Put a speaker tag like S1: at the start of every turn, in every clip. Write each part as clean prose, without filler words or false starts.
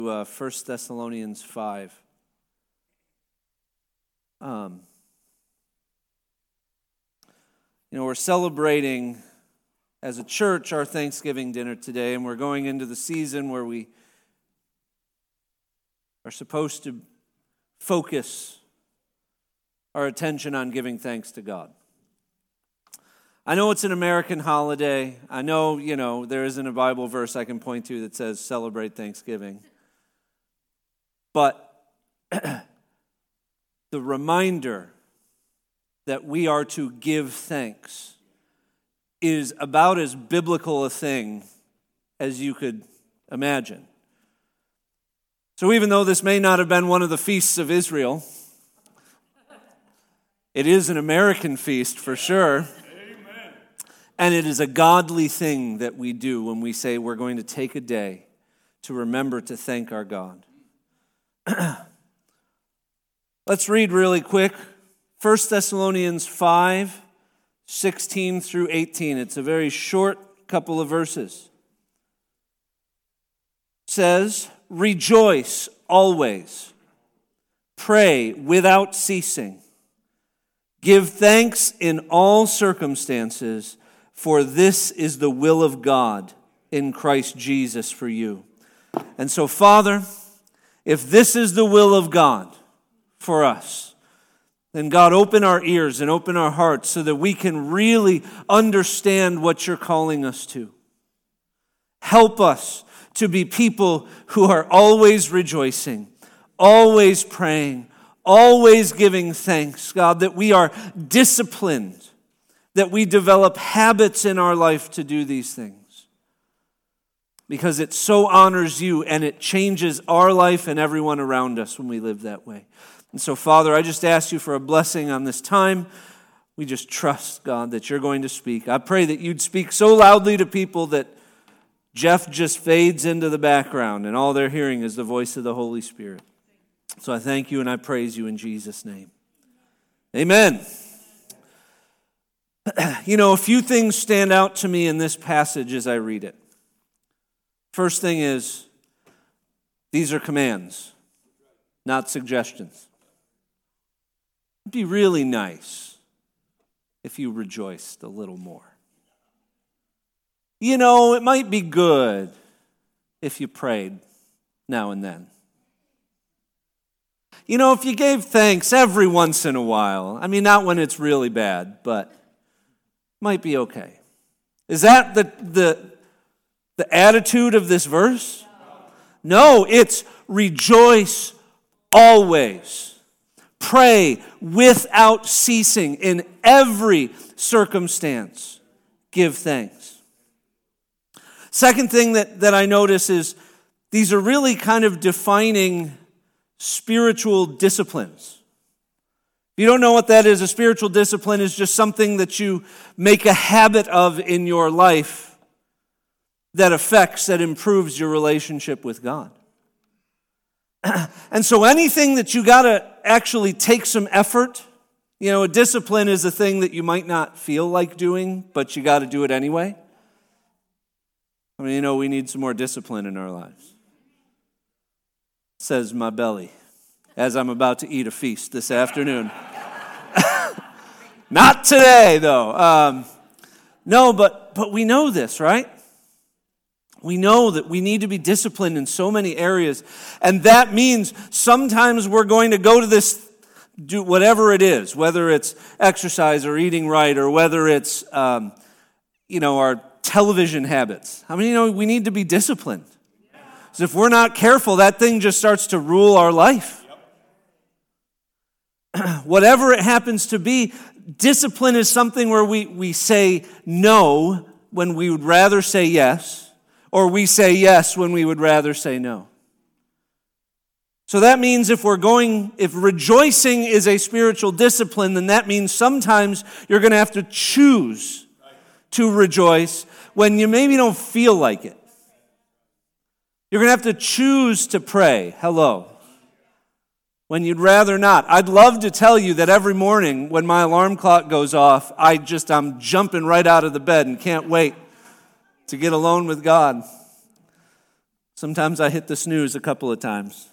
S1: 1 Thessalonians 5. We're celebrating as a church our Thanksgiving dinner today, and we're going into the season where we are supposed to focus our attention on giving thanks to God. I know it's an American holiday. I know, there isn't a Bible verse I can point to that says celebrate Thanksgiving. But the reminder that we are to give thanks is about as biblical a thing as you could imagine. So even though this may not have been one of the feasts of Israel, it is an American feast for sure. Amen. And it is a godly thing that we do when we say we're going to take a day to remember to thank our God. Let's read really quick 1 Thessalonians 5, 16 through 18. It's a very short couple of verses. It says, "Rejoice always, pray without ceasing, give thanks in all circumstances, for this is the will of God in Christ Jesus for you." And so, Father, if this is the will of God for us, then God, open our ears and open our hearts so that we can really understand what you're calling us to. Help us to be people who are always rejoicing, always praying, always giving thanks, God, that we are disciplined, that we develop habits in our life to do these things. Because it so honors you and it changes our life and everyone around us when we live that way. And so, Father, I just ask you for a blessing on this time. We just trust, God, that you're going to speak. I pray that you'd speak so loudly to people that Jeff just fades into the background and all they're hearing is the voice of the Holy Spirit. So I thank you and I praise you in Jesus' name. Amen. A few things stand out to me in this passage as I read it. First thing is, these are commands, not suggestions. It'd be really nice if you rejoiced a little more. It might be good if you prayed now and then. If you gave thanks every once in a while, not when it's really bad, but might be okay. Is that the attitude of this verse? No, it's rejoice always. Pray without ceasing in every circumstance. Give thanks. Second thing that I notice is these are really kind of defining spiritual disciplines. If you don't know what that is, a spiritual discipline is just something that you make a habit of in your life that improves your relationship with God. And so anything that you got to actually take some effort, a discipline is a thing that you might not feel like doing, but you got to do it anyway. We need some more discipline in our lives. Says my belly, as I'm about to eat a feast this afternoon. Not today, though. No, but we know this, right? We know that we need to be disciplined in so many areas, and that means sometimes we're going to go to this, do whatever it is, whether it's exercise or eating right, or whether it's, our television habits. We need to be disciplined. Because if we're not careful, that thing just starts to rule our life. Whatever it happens to be, discipline is something where we say no when we would rather say yes, or we say yes when we would rather say no. So that means if rejoicing is a spiritual discipline, then that means sometimes you're going to have to choose to rejoice when you maybe don't feel like it. You're going to have to choose to pray, hello, when you'd rather not. I'd love to tell you that every morning when my alarm clock goes off, I'm jumping right out of the bed and can't wait to get alone with God. Sometimes I hit the snooze a couple of times.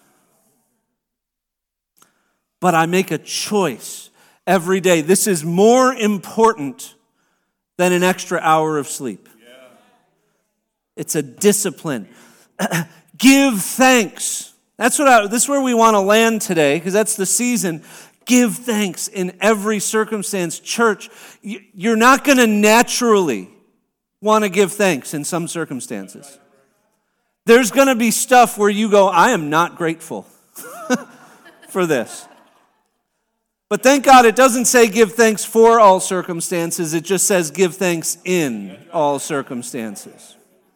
S1: But I make a choice every day. This is more important than an extra hour of sleep. It's a discipline. Give thanks. This is where we want to land today, because that's the season. Give thanks in every circumstance. Church, you're not going to naturally want to give thanks in some circumstances. There's going to be stuff where you go, I am not grateful for this. But thank God it doesn't say give thanks for all circumstances. It just says give thanks in all circumstances.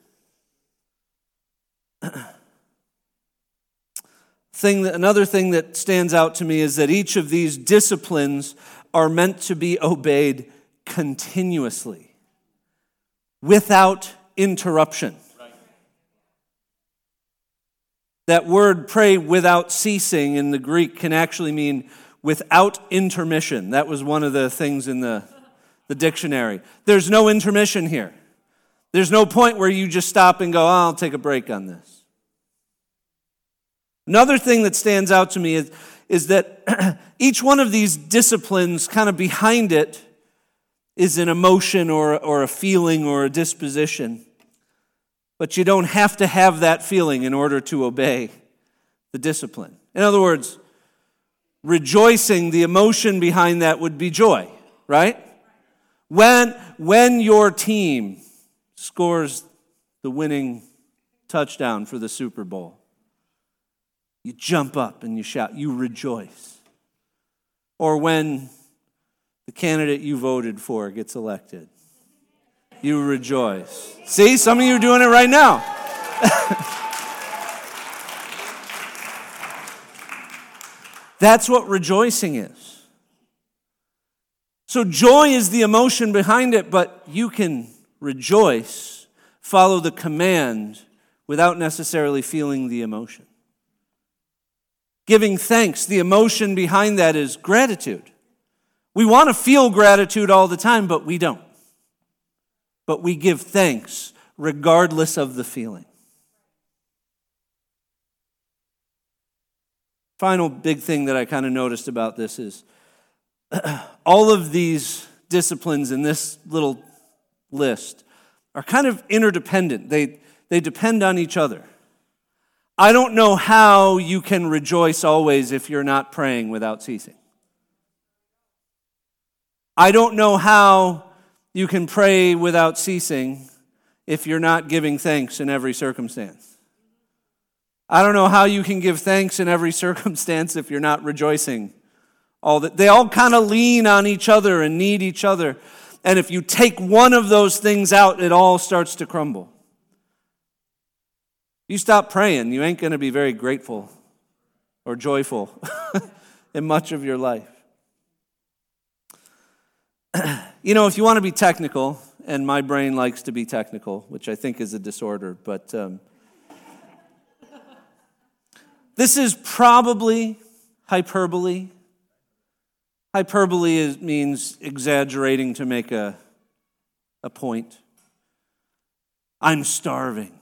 S1: Another thing that stands out to me is that each of these disciplines are meant to be obeyed continuously, without interruption. That word pray without ceasing in the Greek can actually mean without intermission. That was one of the things in the dictionary. There's no intermission here. There's no point where you just stop and go, I'll take a break on this. Another thing that stands out to me is that each one of these disciplines, kind of behind it, is an emotion or a feeling or a disposition. But you don't have to have that feeling in order to obey the discipline. In other words, rejoicing, the emotion behind that would be joy, right? When your team scores the winning touchdown for the Super Bowl, you jump up and you shout, you rejoice. Or when the candidate you voted for gets elected, you rejoice. See, some of you are doing it right now. That's what rejoicing is. So joy is the emotion behind it, but you can rejoice, follow the command without necessarily feeling the emotion. Giving thanks, the emotion behind that is gratitude. We want to feel gratitude all the time, but we don't. But we give thanks regardless of the feeling. Final big thing that I kind of noticed about this is all of these disciplines in this little list are kind of interdependent. They depend on each other. I don't know how you can rejoice always if you're not praying without ceasing. I don't know how you can pray without ceasing if you're not giving thanks in every circumstance. I don't know how you can give thanks in every circumstance if you're not rejoicing. They all kind of lean on each other and need each other. And if you take one of those things out, it all starts to crumble. You stop praying, you ain't going to be very grateful or joyful in much of your life. You know, if you want to be technical, and my brain likes to be technical, which I think is a disorder, but this is probably hyperbole. Hyperbole means exaggerating to make a point. I'm starving.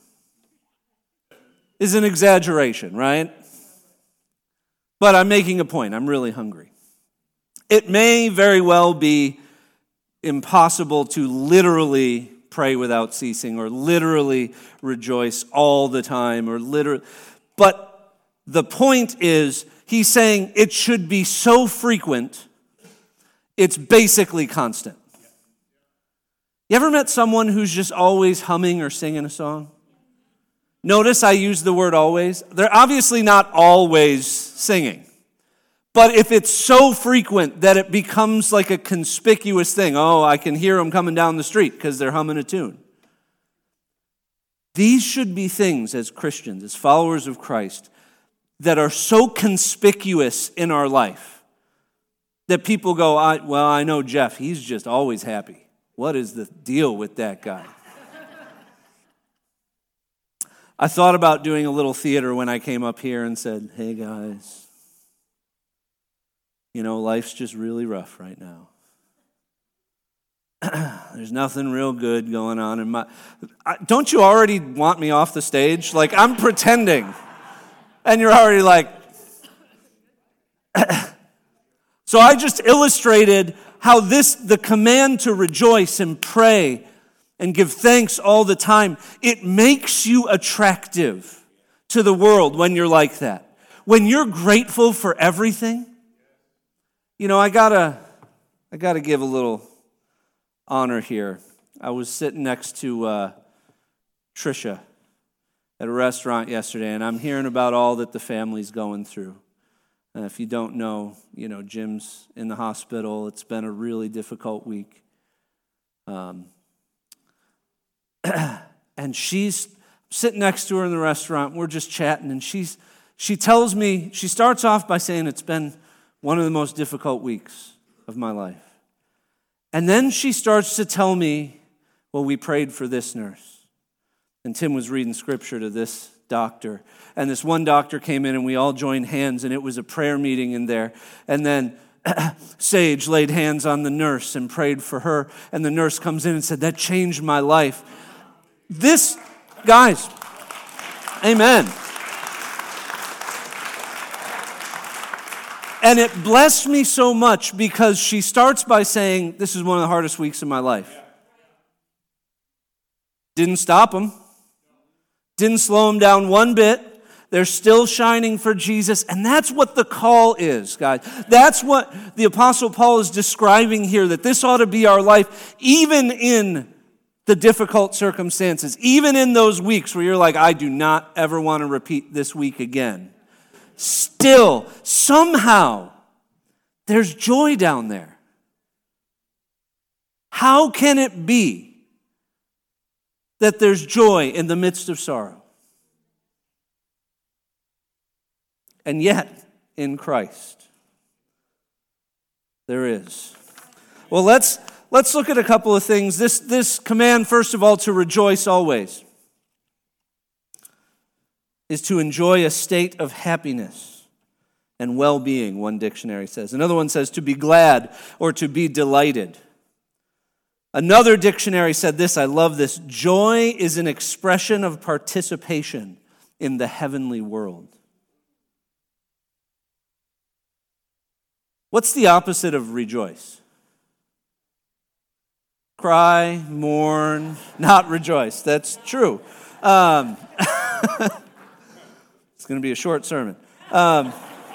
S1: Is an exaggeration, right? But I'm making a point. I'm really hungry. It may very well be impossible to literally pray without ceasing or literally rejoice all the time but the point is he's saying it should be so frequent it's basically constant. You ever met someone who's just always humming or singing a song? Notice I use the word always. They're obviously not always singing. But if it's so frequent that it becomes like a conspicuous thing, I can hear them coming down the street because they're humming a tune. These should be things as Christians, as followers of Christ, that are so conspicuous in our life that people go, I know Jeff, he's just always happy. What is the deal with that guy? I thought about doing a little theater when I came up here and said, hey guys, life's just really rough right now. There's nothing real good going on in my... Don't you already want me off the stage? Like, I'm pretending. And you're already like... So I just illustrated how the command to rejoice and pray and give thanks all the time, it makes you attractive to the world when you're like that. When you're grateful for everything, I gotta give a little honor here. I was sitting next to Trisha at a restaurant yesterday, and I'm hearing about all that the family's going through. And if you don't know, Jim's in the hospital. It's been a really difficult week. And she's sitting next to her in the restaurant. We're just chatting, and she tells me, she starts off by saying it's been one of the most difficult weeks of my life. And then she starts to tell me, well, we prayed for this nurse. And Tim was reading scripture to this doctor. And this one doctor came in and we all joined hands, and it was a prayer meeting in there. And then Sage laid hands on the nurse and prayed for her. And the nurse comes in and said, that changed my life. This, guys, amen. And it blessed me so much because she starts by saying, this is one of the hardest weeks of my life. Didn't stop them. Didn't slow them down one bit. They're still shining for Jesus. And that's what the call is, guys. That's what the Apostle Paul is describing here, that this ought to be our life, even in the difficult circumstances, even in those weeks where you're like, I do not ever want to repeat this week again. Still, somehow, there's joy down there. How can it be that there's joy in the midst of sorrow? And yet, in Christ, there is. Well, let's look at a couple of things. This command, first of all, to rejoice always, is to enjoy a state of happiness and well-being, one dictionary says. Another one says to be glad or to be delighted. Another dictionary said this, I love this, joy is an expression of participation in the heavenly world. What's the opposite of rejoice? Cry, mourn, not rejoice. That's true. It's going to be a short sermon. Can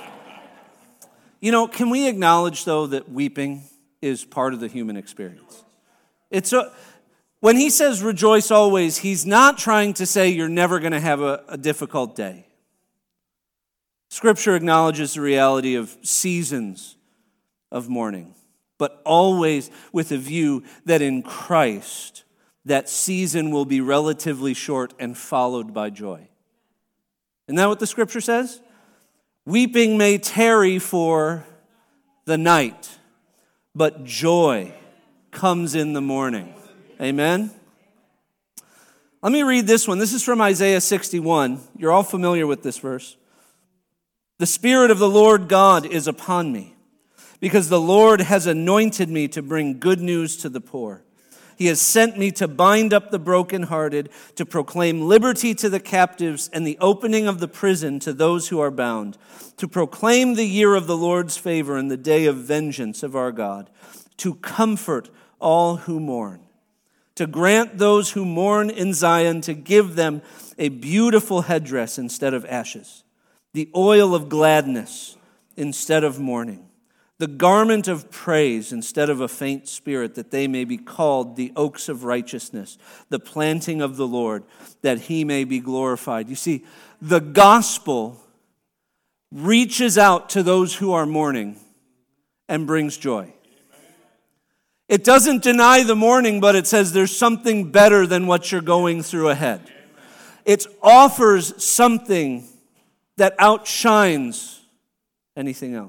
S1: we acknowledge, though, that weeping is part of the human experience? When he says rejoice always, he's not trying to say you're never going to have a difficult day. Scripture acknowledges the reality of seasons of mourning, but always with a view that in Christ, that season will be relatively short and followed by joy. Isn't that what the Scripture says? Weeping may tarry for the night, but joy comes in the morning. Amen? Let me read this one. This is from Isaiah 61. You're all familiar with this verse. The Spirit of the Lord God is upon me, because the Lord has anointed me to bring good news to the poor. He has sent me to bind up the brokenhearted, to proclaim liberty to the captives and the opening of the prison to those who are bound, to proclaim the year of the Lord's favor and the day of vengeance of our God, to comfort all who mourn, to grant those who mourn in Zion, to give them a beautiful headdress instead of ashes, the oil of gladness instead of mourning, the garment of praise instead of a faint spirit, that they may be called the oaks of righteousness, the planting of the Lord, that he may be glorified. You see, the gospel reaches out to those who are mourning and brings joy. It doesn't deny the mourning, but it says there's something better than what you're going through ahead. It offers something that outshines anything else.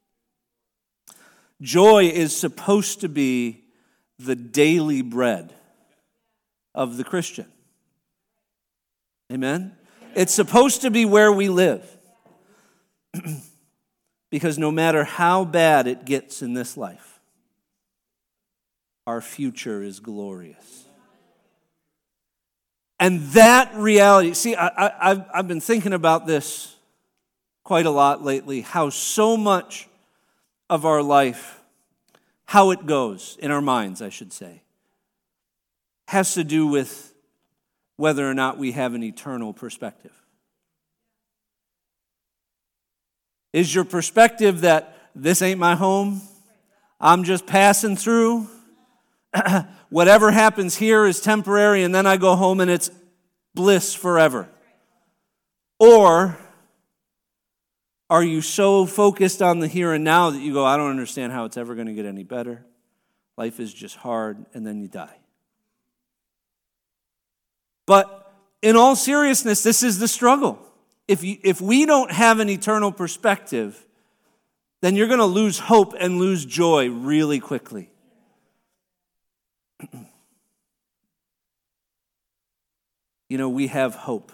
S1: Joy is supposed to be the daily bread of the Christian. Amen? It's supposed to be where we live. Because no matter how bad it gets in this life, our future is glorious. And that reality, see, I've been thinking about this quite a lot lately, how so much of our life, how it goes, in our minds, I should say, has to do with whether or not we have an eternal perspective. Is your perspective that this ain't my home? I'm just passing through? Whatever happens here is temporary, and then I go home and it's bliss forever? Or are you so focused on the here and now that you go, I don't understand how it's ever going to get any better. Life is just hard, and then you die. But in all seriousness, this is the struggle. If we don't have an eternal perspective, then you're going to lose hope and lose joy really quickly. You know, we have hope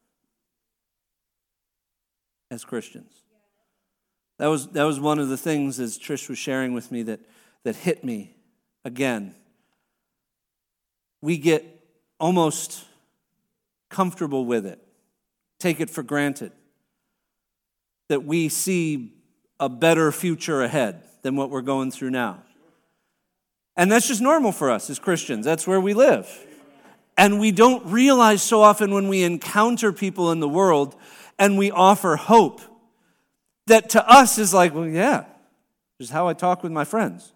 S1: as Christians. That was one of the things, as Trish was sharing with me, that hit me again. We get almost comfortable with it, take it for granted, that we see a better future ahead than what we're going through now. And that's just normal for us as Christians. That's where we live. And we don't realize so often when we encounter people in the world and we offer hope, that to us is like, well, yeah, this is how I talk with my friends.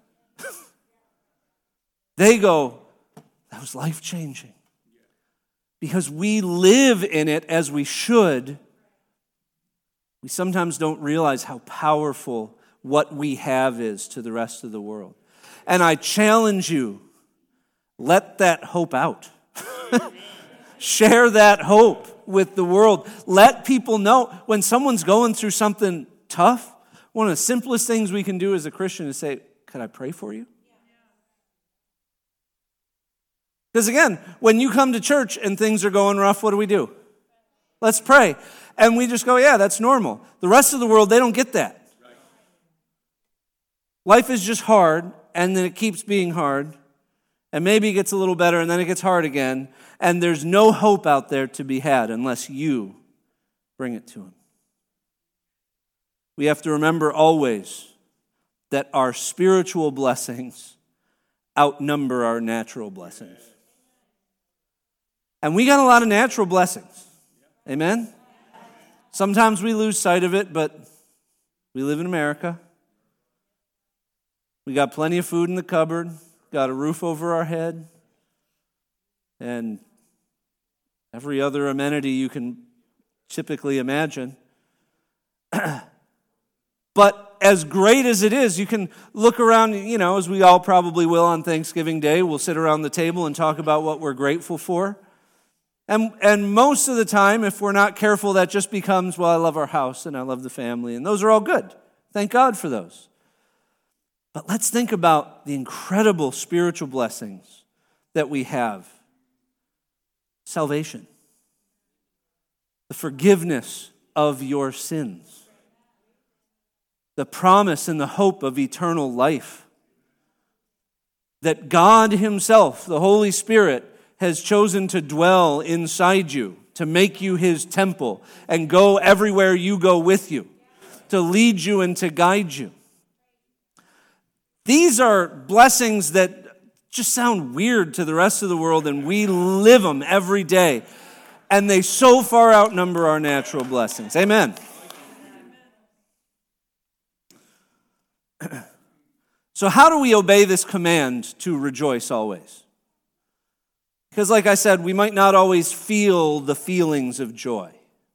S1: They go, that was life-changing. Because we live in it as we should, we sometimes don't realize how powerful what we have is to the rest of the world. And I challenge you, let that hope out. Share that hope with the world. Let people know when someone's going through something tough, one of the simplest things we can do as a Christian is say, could I pray for you? Because again, when you come to church and things are going rough, what do? Let's pray. And we just go, yeah, that's normal. The rest of the world, they don't get that. Life is just hard, and then it keeps being hard, and maybe it gets a little better, and then it gets hard again, and there's no hope out there to be had unless you bring it to them. We have to remember always that our spiritual blessings outnumber our natural blessings. And we got a lot of natural blessings. Amen? Sometimes we lose sight of it, but we live in America. We got plenty of food in the cupboard, got a roof over our head, and every other amenity you can typically imagine. But as great as it is, you can look around, you know, as we all probably will on Thanksgiving Day. We'll sit around the table and talk about what we're grateful for. And most of the time, if we're not careful, that just becomes, well, I love our house and I love the family. And those are all good. Thank God for those. But let's think about the incredible spiritual blessings that we have. Salvation. The forgiveness of your sins. The promise and the hope of eternal life. That God Himself, the Holy Spirit, has chosen to dwell inside you, to make you His temple, and go everywhere you go with you, to lead you and to guide you. These are blessings that just sound weird to the rest of the world, and we live them every day. And they so far outnumber our natural blessings. Amen. So how do we obey this command to rejoice always? Because like I said, we might not always feel the feelings of joy.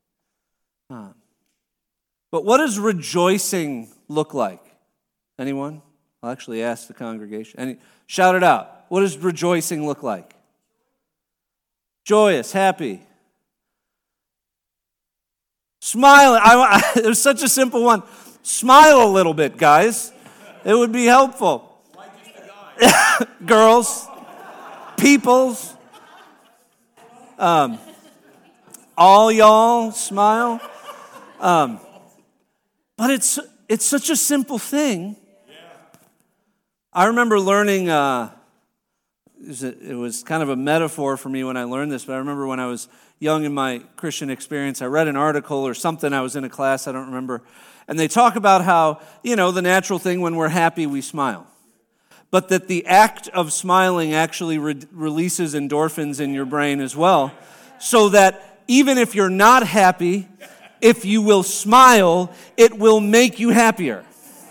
S1: But what does rejoicing look like? Anyone? I'll actually ask the congregation. Shout it out. What does rejoicing look like? Joyous, happy. Smile. It was such a simple one. Smile a little bit, guys. It would be helpful. Girls, peoples, all y'all smile. But it's such a simple thing. I remember learning it was kind of a metaphor for me when I learned this, but I remember when I was young in my Christian experience, I read an article or something, I was in a class, I don't remember, and they talk about how, the natural thing when we're happy, we smile. But that the act of smiling actually releases endorphins in your brain as well, so that even if you're not happy, if you will smile, it will make you happier.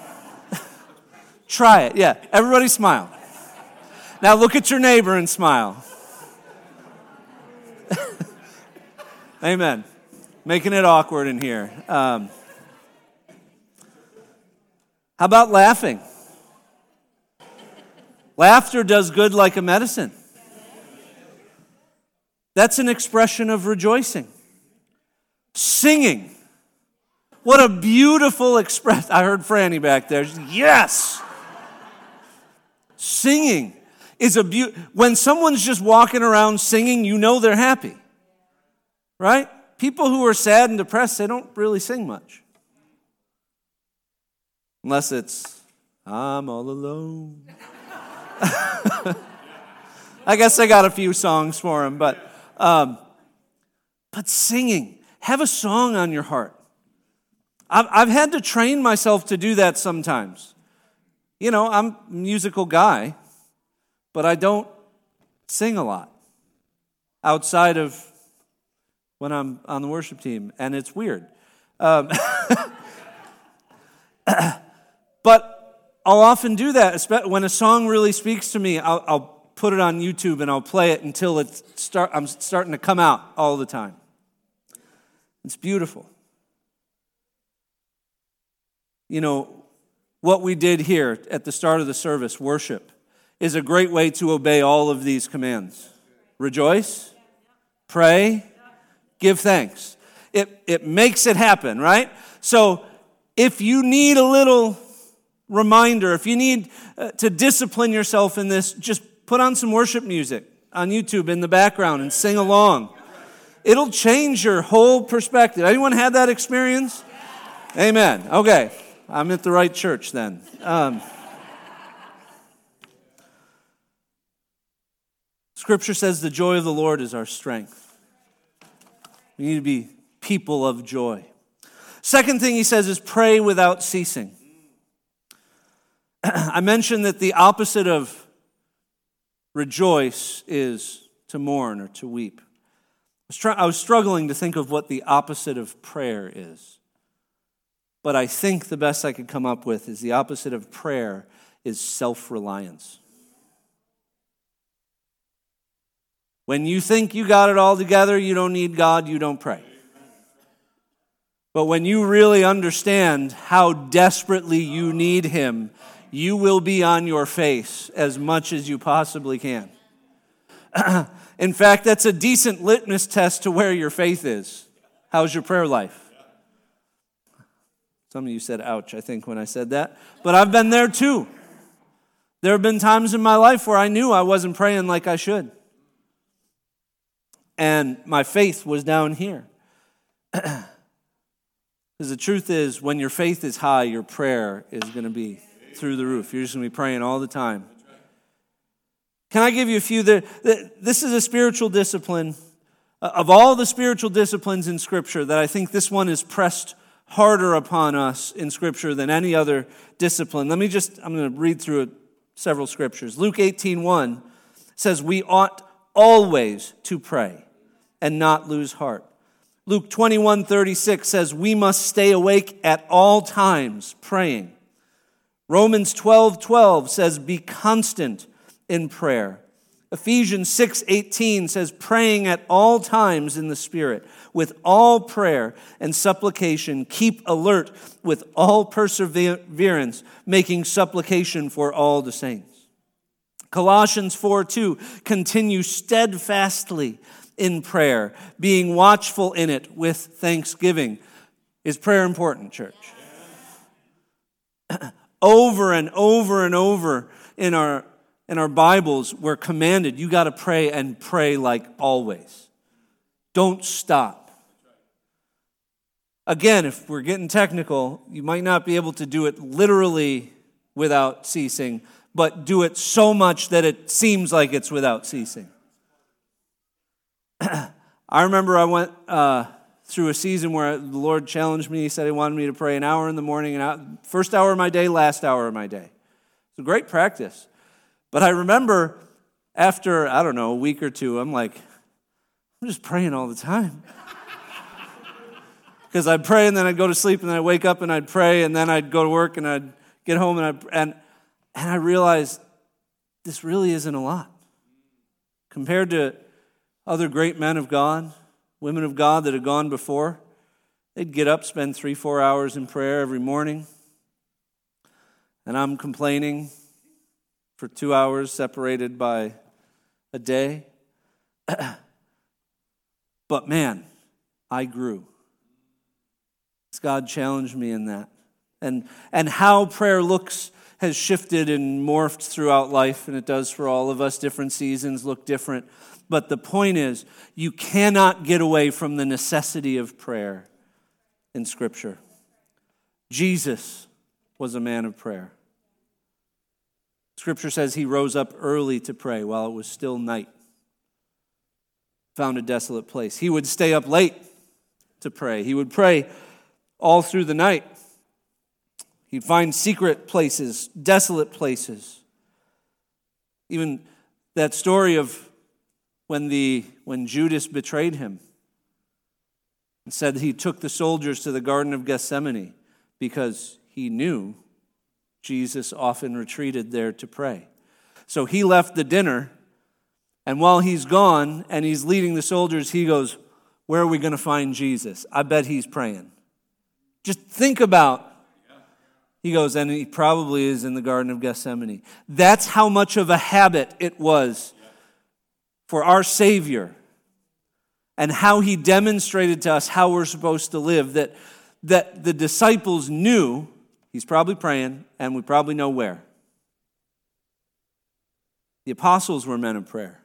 S1: Try it. Yeah, everybody smile. Now look at your neighbor and smile. Amen. Making it awkward in here. How about laughing? Laughter does good like a medicine. That's an expression of rejoicing. Singing. What a beautiful expression. I heard Franny back there. She said, yes. Singing is when someone's just walking around singing, you know they're happy. Right? People who are sad and depressed, they don't really sing much. Unless it's, I'm all alone. I guess I got a few songs for him, but singing. Have a song on your heart. I've had to train myself to do that sometimes. I'm a musical guy, but I don't sing a lot outside of when I'm on the worship team, and it's weird. But I'll often do that, especially when a song really speaks to me. I'll put it on YouTube and I'll play it until I'm starting to come out all the time. It's beautiful. What we did here at the start of the service, worship, is a great way to obey all of these commands. Rejoice, pray, give thanks. It makes it happen, right? So if you need a little reminder, if you need to discipline yourself in this, just put on some worship music on YouTube in the background and sing along. It'll change your whole perspective. Anyone had that experience? Amen. Okay, I'm at the right church then. Scripture says the joy of the Lord is our strength. We need to be people of joy. Second thing he says is pray without ceasing. I mentioned that the opposite of rejoice is to mourn or to weep. I was struggling to think of what the opposite of prayer is. But I think the best I could come up with is the opposite of prayer is self-reliance. When you think you got it all together, you don't need God, you don't pray. But when you really understand how desperately you need Him, you will be on your face as much as you possibly can. In fact, that's a decent litmus test to where your faith is. How's your prayer life? Some of you said, ouch, I think, when I said that. But I've been there too. There have been times in my life where I knew I wasn't praying like I should. And my faith was down here. Because the truth is, when your faith is high, your prayer is going to be through the roof. You're just going to be praying all the time. Can I give you a few? This is a spiritual discipline. Of all the spiritual disciplines in Scripture, that I think this one is pressed harder upon us in Scripture than any other discipline. I'm going to read through several Scriptures. Luke 18:1 says, we ought always to pray and not lose heart. Luke 21:36 says, we must stay awake at all times praying. Romans 12:12 says, be constant in prayer. Ephesians 6:18 says, praying at all times in the Spirit, with all prayer and supplication, keep alert with all perseverance, making supplication for all the saints. Colossians 4:2, continue steadfastly in prayer, being watchful in it with thanksgiving. Is prayer important, church? Over and over and over in our Bibles, we're commanded, you got to pray and pray like always. Don't stop. Again, if we're getting technical, you might not be able to do it literally without ceasing, but do it so much that it seems like it's without ceasing. I remember I went through a season where the Lord challenged me. He said He wanted me to pray an hour in the morning, and first hour of my day, last hour of my day. It's a great practice. But I remember after, a week or two, I'm like, I'm just praying all the time. Because I'd pray, and then I'd go to sleep, and then I'd wake up, and I'd pray, and then I'd go to work, and I'd get home, and I realized this really isn't a lot. Compared to other great men of God, women of God that had gone before, they'd get up, spend 3-4 hours in prayer every morning, and I'm complaining for 2 hours separated by a day. But man, I grew. God challenged me in that. And how prayer looks has shifted and morphed throughout life, and it does for all of us. Different seasons look different. But the point is, you cannot get away from the necessity of prayer in Scripture. Jesus was a man of prayer. Scripture says He rose up early to pray while it was still night. Found a desolate place. He would stay up late to pray. He would pray all through the night. He'd find secret places, desolate places. Even that story of when Judas betrayed Him and said He took the soldiers to the Garden of Gethsemane because He knew Jesus often retreated there to pray. So He left the dinner, and while He's gone and He's leading the soldiers, He goes, where are we going to find Jesus? I bet He's praying. Just think about, He goes, and He probably is in the Garden of Gethsemane. That's how much of a habit it was for our Savior, and how He demonstrated to us how we're supposed to live, that the disciples knew He's probably praying, and we probably know where. The apostles were men of prayer.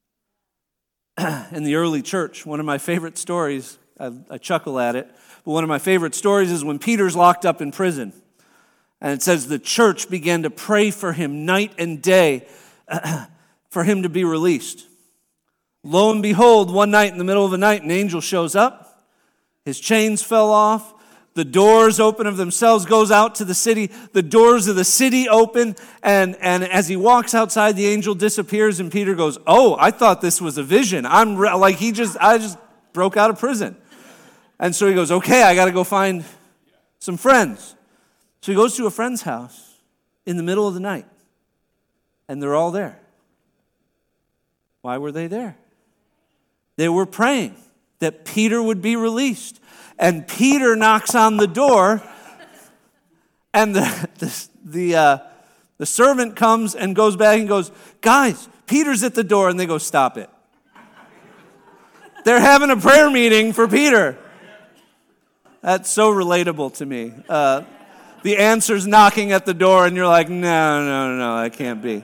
S1: In the early church, one of my favorite stories, I chuckle at it, but one of my favorite stories is when Peter's locked up in prison. And it says the church began to pray for him night and day for him to be released. Lo and behold, one night in the middle of the night, an angel shows up. His chains fell off. The doors open of themselves, goes out to the city. The doors of the city open, and as he walks outside, the angel disappears, and Peter goes, "Oh, I thought this was a vision. I just broke out of prison." And so he goes, "Okay, I got to go find some friends." So he goes to a friend's house in the middle of the night, and they're all there. Why were they there? They were praying that Peter would be released. And Peter knocks on the door, and the servant comes and goes back and goes, "Guys, Peter's at the door." And they go, "Stop it. They're having a prayer meeting for Peter." That's so relatable to me. The answer's knocking at the door, and you're like, no, that can't be.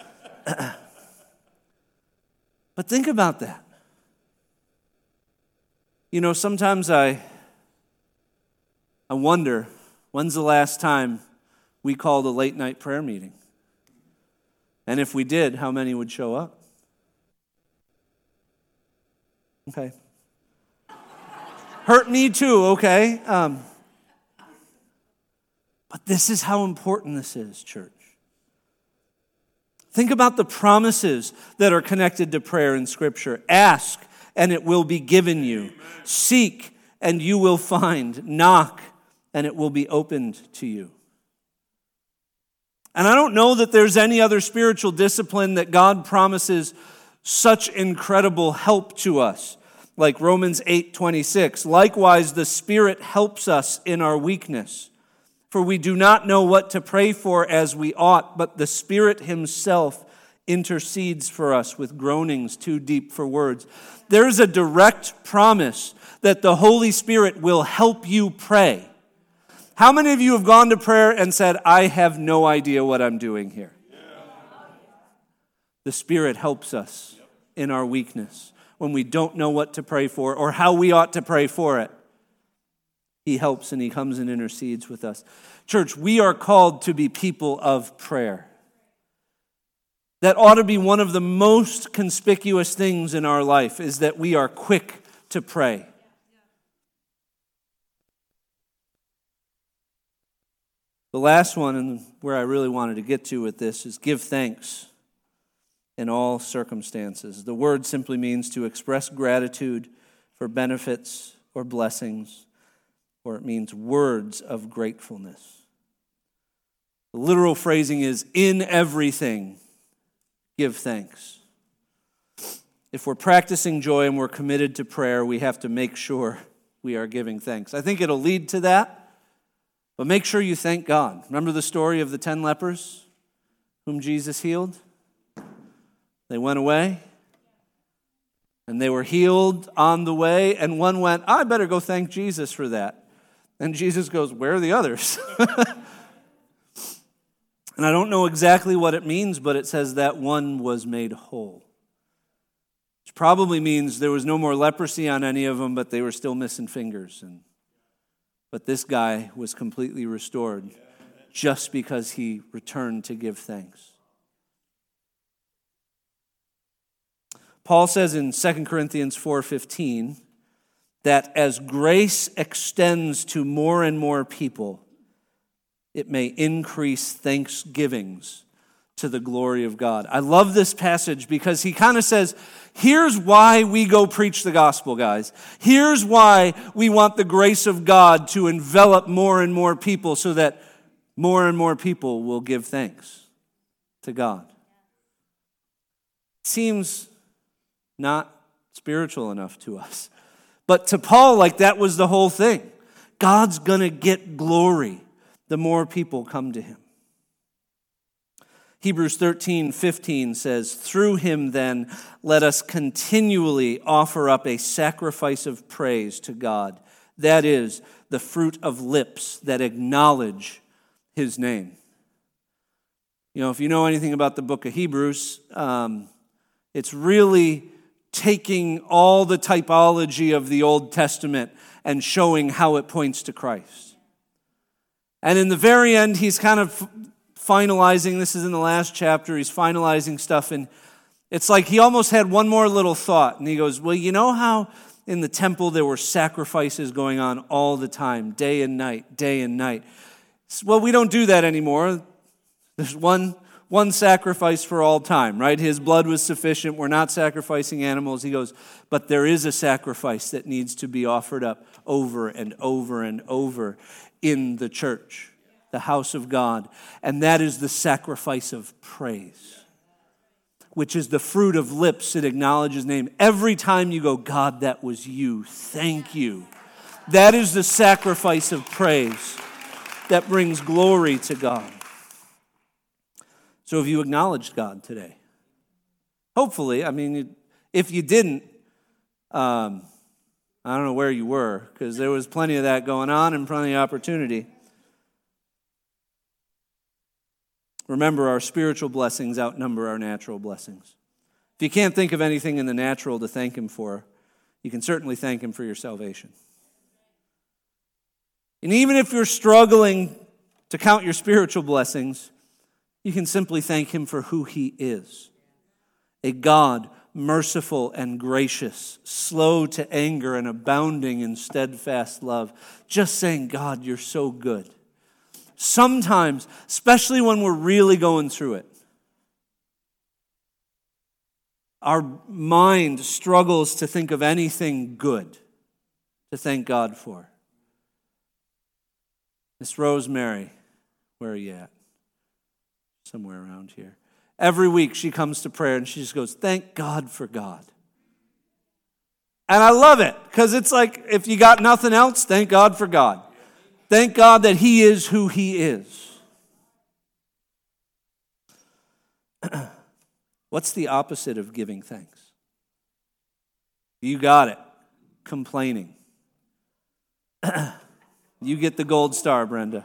S1: But think about that. You know, sometimes I wonder, when's the last time we called a late night prayer meeting? And if we did, how many would show up? Okay. Hurt me too, okay? But this is how important this is, church. Think about the promises that are connected to prayer in Scripture. Ask, and it will be given you. Seek, and you will find. Knock, and it will be opened to you. And I don't know that there's any other spiritual discipline that God promises such incredible help to us, like Romans 8:26. Likewise, the Spirit helps us in our weakness. For we do not know what to pray for as we ought, but the Spirit Himself intercedes for us with groanings too deep for words. There's a direct promise that the Holy Spirit will help you pray. How many of you have gone to prayer and said, "I have no idea what I'm doing here"? Yeah. The Spirit helps us in our weakness when we don't know what to pray for or how we ought to pray for it. He helps and He comes and intercedes with us. Church, we are called to be people of prayer. That ought to be one of the most conspicuous things in our life, is that we are quick to pray. The last one, and where I really wanted to get to with this, is give thanks in all circumstances. The word simply means to express gratitude for benefits or blessings, or it means words of gratefulness. The literal phrasing is, in everything, give thanks. If we're practicing joy and we're committed to prayer, we have to make sure we are giving thanks. I think it'll lead to that. But make sure you thank God. Remember the story of the 10 lepers whom Jesus healed? They went away, and they were healed on the way, and one went, I better go thank Jesus for that. And Jesus goes, where are the others? And I don't know exactly what it means, but it says that one was made whole. Which probably means there was no more leprosy on any of them, but they were still missing fingers. But this guy was completely restored just because he returned to give thanks. Paul says in 2 Corinthians 4:15 that as grace extends to more and more people, it may increase thanksgivings to the glory of God. I love this passage because he kind of says, here's why we go preach the gospel, guys. Here's why we want the grace of God to envelop more and more people so that more and more people will give thanks to God. Seems not spiritual enough to us. But to Paul, like, that was the whole thing. God's going to get glory the more people come to him. Hebrews 13:15 says, through him then let us continually offer up a sacrifice of praise to God. That is the fruit of lips that acknowledge his name. You know, if you know anything about the book of Hebrews, it's really taking all the typology of the Old Testament and showing how it points to Christ. And in the very end, he's kind of finalizing, this is in the last chapter, he's finalizing stuff, and it's like he almost had one more little thought, and he goes, well, you know how in the temple there were sacrifices going on all the time, day and night, day and night. Well, we don't do that anymore. There's one sacrifice for all time, right? His blood was sufficient. We're not sacrificing animals. He goes, but there is a sacrifice that needs to be offered up over and over and over in the church, the house of God, and that is the sacrifice of praise, which is the fruit of lips that acknowledge his name. Every time you go, God, that was you, thank you. That is the sacrifice of praise that brings glory to God. So have you acknowledged God today? Hopefully, I mean, if you didn't, I don't know where you were, because there was plenty of that going on and plenty of opportunity. Remember, our spiritual blessings outnumber our natural blessings. If you can't think of anything in the natural to thank him for, you can certainly thank him for your salvation. And even if you're struggling to count your spiritual blessings, you can simply thank him for who he is. A God merciful and gracious, slow to anger and abounding in steadfast love. Just saying, God, you're so good. Sometimes, especially when we're really going through it, our mind struggles to think of anything good to thank God for. Miss Rosemary, where are you at? Somewhere around here. Every week she comes to prayer and she just goes, thank God for God. And I love it, because it's like, if you got nothing else, thank God for God. Thank God that he is who he is. What's the opposite of giving thanks? You got it. Complaining. You get the gold star, Brenda.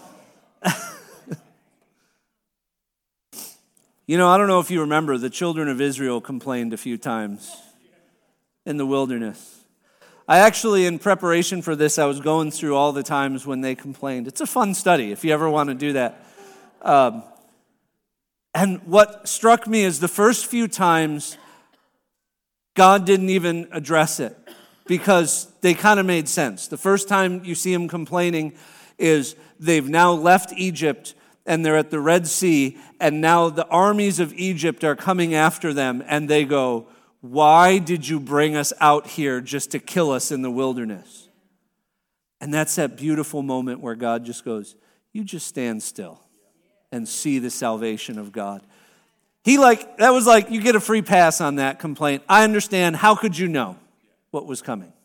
S1: You know, I don't know if you remember, the children of Israel complained a few times in the wilderness. I actually, in preparation for this, I was going through all the times when they complained. It's a fun study if you ever want to do that. And what struck me is the first few times, God didn't even address it because they kind of made sense. The first time you see him complaining is they've now left Egypt and they're at the Red Sea, and now the armies of Egypt are coming after them, and they go, "Why did you bring us out here just to kill us in the wilderness?" And that's that beautiful moment where God just goes, "You just stand still and see the salvation of God." That was like, you get a free pass on that complaint. I understand. How could you know what was coming?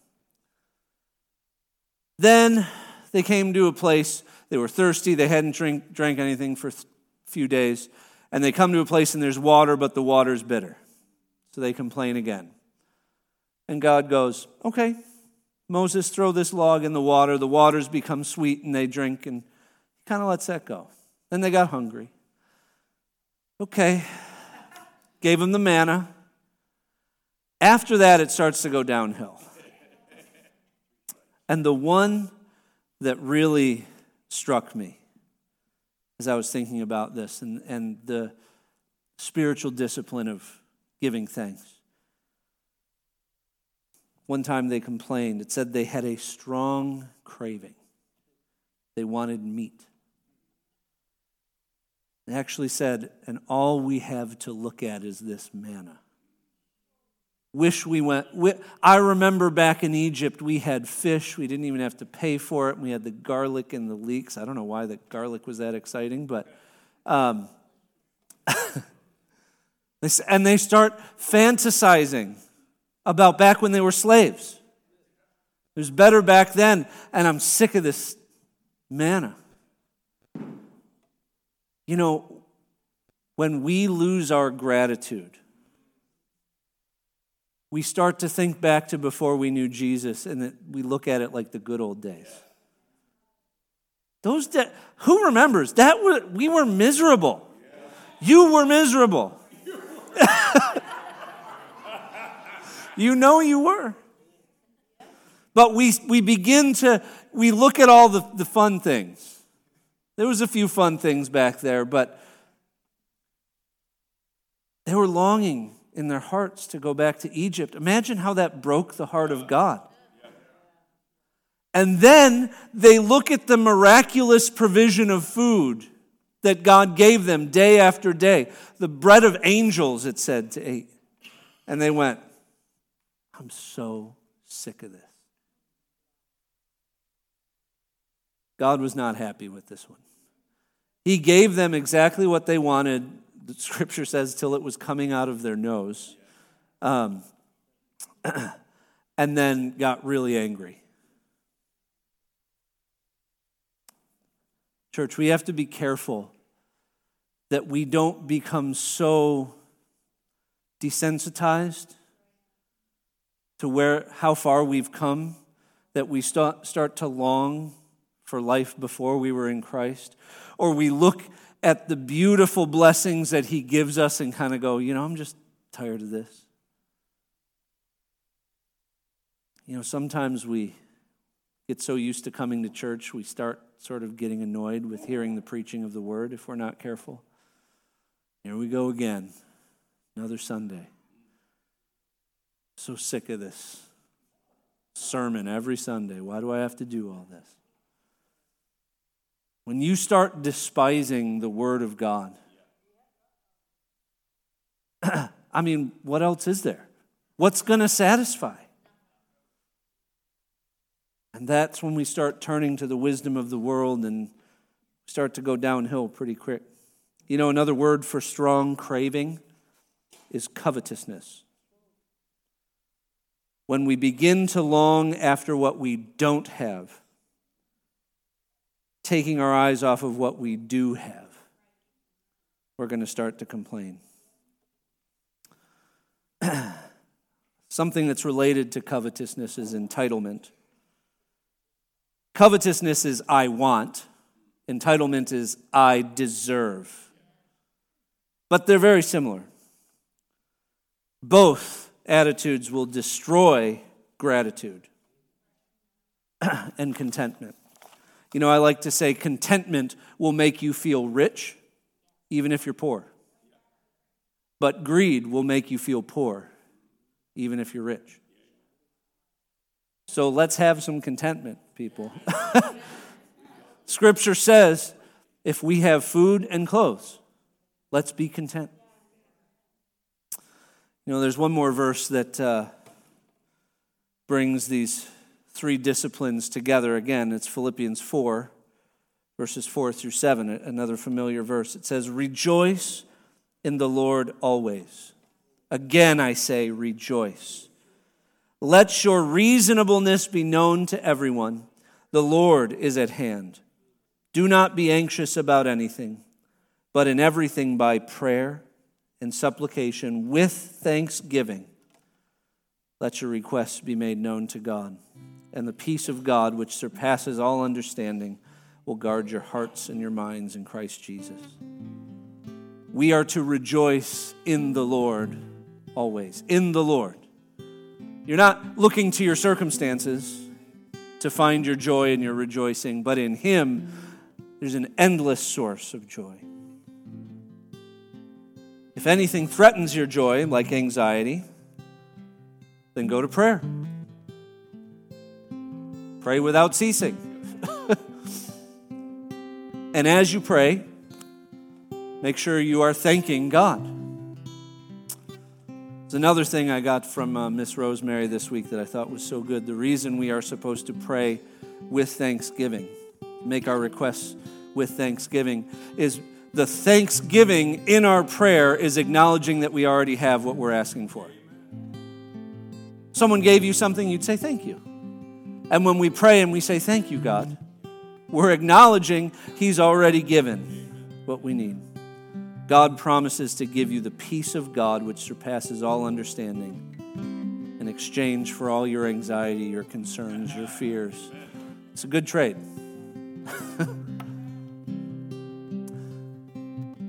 S1: Then they came to a place, they were thirsty, they hadn't drank anything for a few days, and they come to a place and there's water, but the water's bitter. So they complain again. And God goes, "Okay, Moses, throw this log in the waters become sweet, and they drink," and he kind of lets that go. Then they got hungry. Okay, gave them the manna. After that, it starts to go downhill. And the one that really struck me as I was thinking about this and the spiritual discipline of giving thanks. One time they complained. It said they had a strong craving. They wanted meat. It actually said, "And all we have to look at is this manna." Wish we went. I remember back in Egypt, we had fish. We didn't even have to pay for it. We had the garlic and the leeks. I don't know why the garlic was that exciting, but and they start fantasizing about back when they were slaves. It was better back then, and I'm sick of this manna. You know, when we lose our gratitude, we start to think back to before we knew Jesus, and we look at it like the good old days. Who remembers? We were miserable. You were miserable. You know you were. But we look at all the fun things. There was a few fun things back there, but they were longing in their hearts to go back to Egypt. Imagine how that broke the heart of God. And then they look at the miraculous provision of food that God gave them day after day. The bread of angels, it said, to eat. And they went, "I'm so sick of this." God was not happy with this one. He gave them exactly what they wanted. The scripture says till it was coming out of their nose, and then got really angry. Church, we have to be careful that we don't become so desensitized to how far we've come that we start to long for life before we were in Christ, or we look at the beautiful blessings that he gives us and kind of go, I'm just tired of this. Sometimes we get so used to coming to church, we start sort of getting annoyed with hearing the preaching of the word if we're not careful. Here we go again, another Sunday. So sick of this sermon every Sunday. Why do I have to do all this? When you start despising the Word of God, what else is there? What's going to satisfy? And that's when we start turning to the wisdom of the world and start to go downhill pretty quick. Another word for strong craving is covetousness. When we begin to long after what we don't have, taking our eyes off of what we do have, we're going to start to complain. Something that's related to covetousness is entitlement. Covetousness is I want. Entitlement is I deserve. But they're very similar. Both attitudes will destroy gratitude and contentment. I like to say contentment will make you feel rich, even if you're poor. But greed will make you feel poor, even if you're rich. So let's have some contentment, people. Scripture says, if we have food and clothes, let's be content. You know, there's one more verse that brings these three disciplines together. Again, it's Philippians 4, verses 4 through 7, another familiar verse. It says, rejoice in the Lord always. Again, I say, rejoice. Let your reasonableness be known to everyone. The Lord is at hand. Do not be anxious about anything, but in everything by prayer and supplication with thanksgiving, let your requests be made known to God. And the peace of God, which surpasses all understanding, will guard your hearts and your minds in Christ Jesus. We are to rejoice in the Lord always. In the Lord. You're not looking to your circumstances to find your joy and your rejoicing, but in Him, there's an endless source of joy. If anything threatens your joy, like anxiety, then go to prayer. Pray without ceasing. And as you pray, make sure you are thanking God. There's another thing I got from Miss Rosemary this week that I thought was so good. The reason we are supposed to pray with thanksgiving, make our requests with thanksgiving, is the thanksgiving in our prayer is acknowledging that we already have what we're asking for. Someone gave you something, you'd say thank you. And when we pray and we say thank you, God, we're acknowledging He's already given what we need. God promises to give you the peace of God which surpasses all understanding in exchange for all your anxiety, your concerns, your fears. It's a good trade.